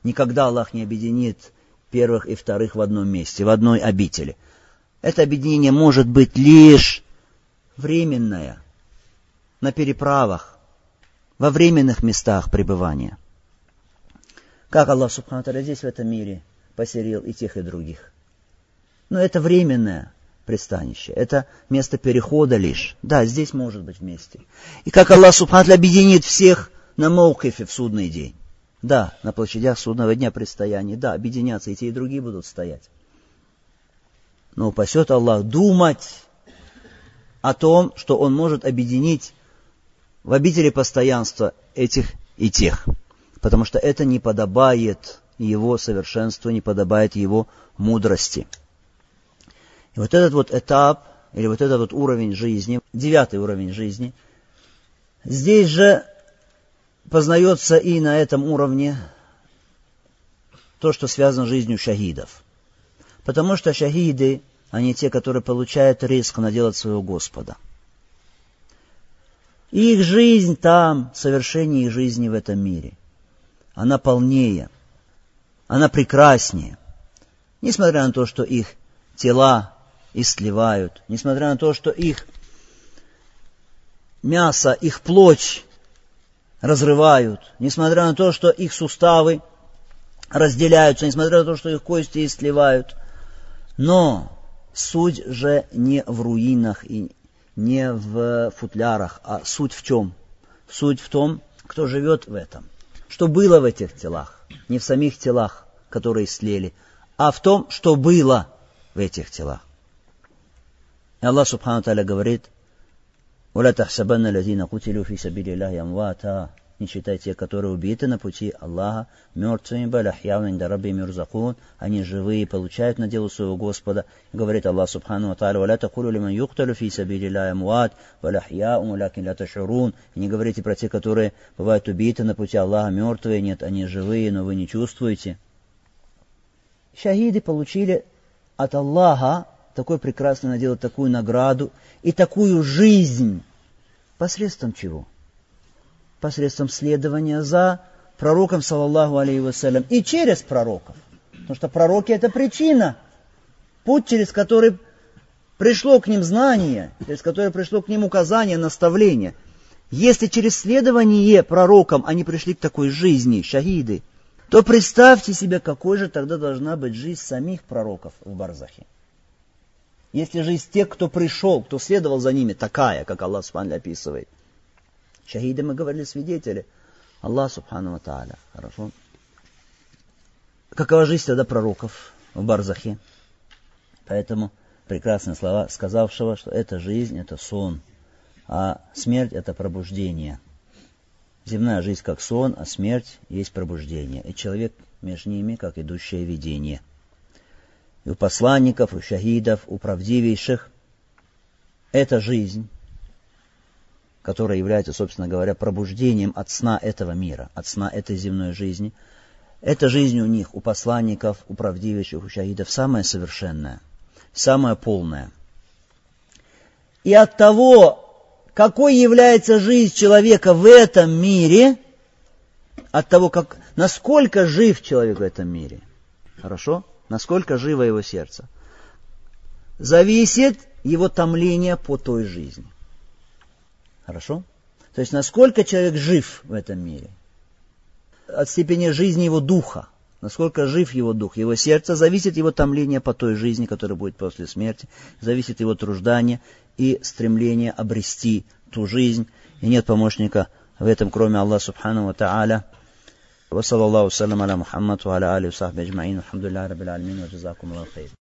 Никогда Аллах не объединит первых и вторых в одном месте, в одной обители. Это объединение может быть лишь временное, на переправах, во временных местах пребывания. Как Аллах Субхану ва Тааля здесь, в этом мире, поселил и тех, и других. Но это временное пристанище, это место перехода лишь. Да, здесь может быть вместе. И как Аллах Субхану ва Тааля объединит всех на Маукифе в судный день. Да, на площадях судного дня предстояния, да, объединятся, и те, и другие будут стоять. Но упасет Аллах думать о том, что Он может объединить в обители постоянства этих и тех. Потому что это не подобает Его совершенству, не подобает Его мудрости. И вот этот вот этап, или вот этот вот уровень жизни, девятый уровень жизни, здесь же познается и на этом уровне то, что связано с жизнью шахидов. Потому что шахиды, они те, которые получают риск наделать своего Господа. И их жизнь там, совершение их жизни в этом мире, она полнее, она прекраснее. Несмотря на то, что их тела истлевают, несмотря на то, что их мясо, их плоть разрывают, несмотря на то, что их суставы разделяются, несмотря на то, что их кости истлевают. Но суть же не в руинах и не в футлярах, а суть в чем? Суть в том, кто живет в этом. Что было в этих телах, не в самих телах, которые слели, а в том, что было в этих телах. И Аллах Субхану ва Тааля говорит: «Уля тахсабанна лазина кутилю фи сабили Аллахи амвата». Не считайте, которые убиты на пути Аллаха мертвыми, баль ахьяун инда раббихим юрзакун, они живые, получают на дело своего Господа. И говорит Аллах Субхану ва Тааля: «Валя такулю лиман юкталю фи сабили Аллахи амват, баль ахьяун валякин ля ташурун». И не говорите про те, которые бывают убиты на пути Аллаха мертвые, нет, они живые, но вы не чувствуете. Шахиды получили от Аллаха такой прекрасный надел, такую награду и такую жизнь. Посредством чего? Посредством следования за пророком, саллаллаху алейхи вассалям, и через пророков. Потому что пророки — это причина, путь, через который пришло к ним знание, через который пришло к ним указание, наставление. Если через следование пророкам они пришли к такой жизни, шахиды, то представьте себе, какой же тогда должна быть жизнь самих пророков в барзахе. Если жизнь тех, кто пришел, кто следовал за ними, такая, как Аллах Субхану описывает. Шахиды, мы говорили, свидетели. Аллах Субхану ва Тааля. Хорошо. Какова жизнь тогда пророков в барзахе? Поэтому прекрасные слова сказавшего, что эта жизнь — это сон, а смерть — это пробуждение. Земная жизнь как сон, а смерть есть пробуждение. И человек между ними как идущее видение. И у посланников, у шахидов, у правдивейших эта жизнь, которая является, собственно говоря, пробуждением от сна этого мира, от сна этой земной жизни, эта жизнь у них, у посланников, у правдивейших, у шахидов, самая совершенная, самая полная. И от того, какой является жизнь человека в этом мире, от того, как, насколько жив человек в этом мире, хорошо? Насколько живо его сердце, зависит его томление по той жизни. Хорошо? То есть, насколько человек жив в этом мире, от степени жизни его духа, насколько жив его дух, его сердце, зависит его томление по той жизни, которая будет после смерти, зависит его труждание и стремление обрести ту жизнь. И нет помощника в этом, кроме Аллаха Субхану ва Тааля. وصلى الله وسلم على محمد وعلى آله وصحبه أجمعين والحمد لله رب العالمين وجزاكم الله خير.